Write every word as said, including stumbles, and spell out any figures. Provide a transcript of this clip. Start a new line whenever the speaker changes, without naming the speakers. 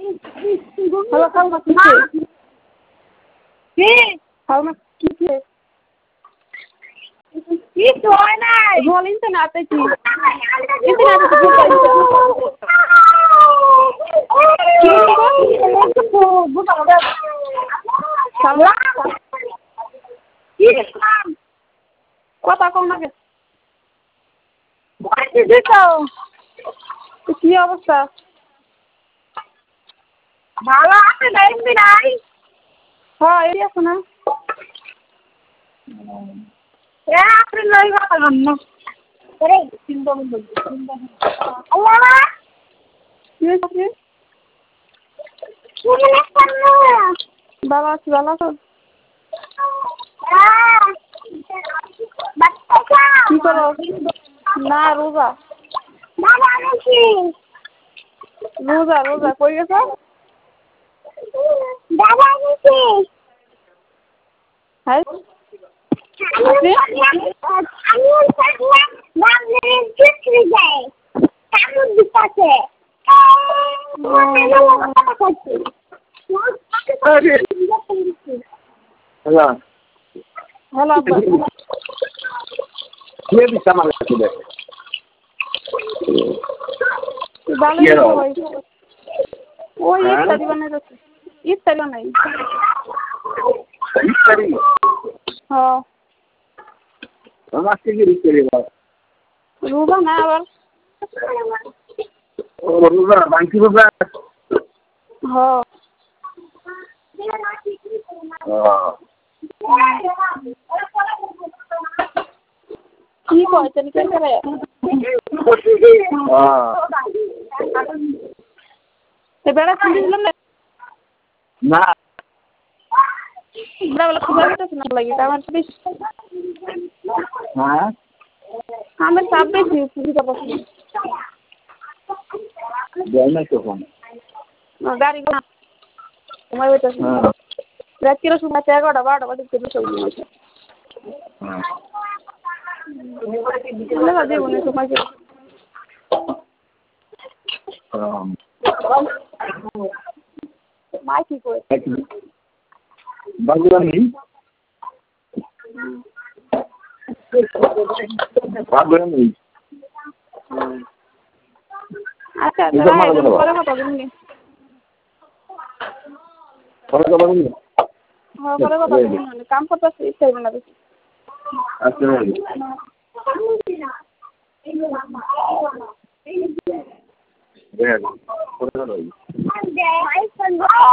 hello খালমা কি কি খালমা কি কি হয় নাই বলিন তো না তে কি কিন্তু না তো কি কথা কম না কি অবস্থা ভালো আছে দেখবি নাই হ্যাঁ এই আছে না এ আপনি লই কথা না আরে চিন্তা বন্ধ চিন্তা আল্লাহ কি আছে কি না বাবা আছে ভালো আছো বাচ্চা কি করো না রোজা বাবা আছি রোজা রোজা কই গেছো বাবা আছি হাই আপনি আমি বাবা চিত্রি যাই কামুন দিতে
হ্যালো
হ্যালো আব্বা
কি দিছ আমার কাছে দেখ
ভালো ওই ওই ইফতারি বানাইতেছে ইফতারি বানাই
ইফতারি
হ্যাঁ
আমার থেকে ইফতারি বাবা
রোজা না আবার
ও রোজা বাকি রোজা
হ্যাঁ কি কইছেন কে করে এ বেড়া শুনছিলাম না
না
বড় খুব একটা না লাগে আমার তো বেশি
হ্যাঁ
আমার সব বেশি সুবিধা পাচ্ছি
যাই না তখন
গাড়ি না তোমার বেটা রাত্রিরে সময় এগারোটা বারোটা বাজে থেকে শুরু হয়েছে দেবো না সময় মাই কি করে
বাগুরানি বাগুরানি
আচ্ছা পরে কথা বলুন
পরে কথা বলুন
হ্যাঁ পরে কথা বলুন কাম করতেছি ইচ্ছাই না বেশি
আচ্ছা দেখ পরে কথা বলুন